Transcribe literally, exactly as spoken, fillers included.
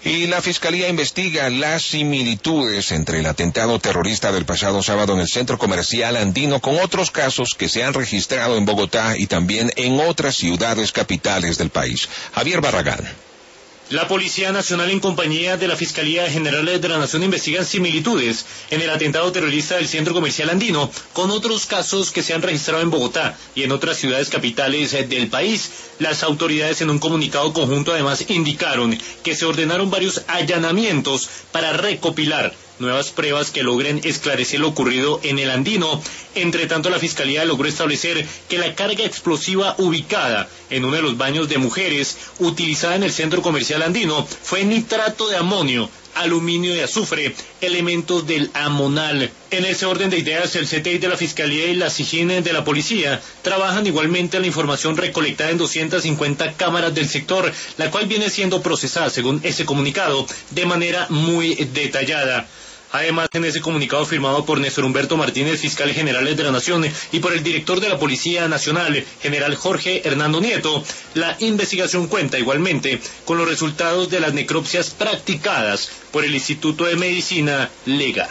Y la Fiscalía investiga las similitudes entre el atentado terrorista del pasado sábado en el Centro Comercial Andino con otros casos que se han registrado en Bogotá y también en otras ciudades capitales del país. Javier Barragán. La Policía Nacional en compañía de la Fiscalía General de la Nación investigan similitudes en el atentado terrorista del Centro Comercial Andino con otros casos que se han registrado en Bogotá y en otras ciudades capitales del país. Las autoridades en un comunicado conjunto además indicaron que se ordenaron varios allanamientos para recopilar nuevas pruebas que logren esclarecer lo ocurrido en el Andino. Entre tanto, la Fiscalía logró establecer que la carga explosiva ubicada en uno de los baños de mujeres utilizada en el Centro Comercial Andino fue nitrato de amonio, aluminio y azufre, elementos del Amonal. En ese orden de ideas, el C T I de la Fiscalía y la SIJIN de la Policía trabajan igualmente en la información recolectada en doscientas cincuenta cámaras del sector, la cual viene siendo procesada, según ese comunicado, de manera muy detallada. Además, en ese comunicado firmado por Néstor Humberto Martínez, fiscal general de la Nación, y por el director de la Policía Nacional, general Jorge Hernando Nieto, la investigación cuenta igualmente con los resultados de las necropsias practicadas por el Instituto de Medicina Legal.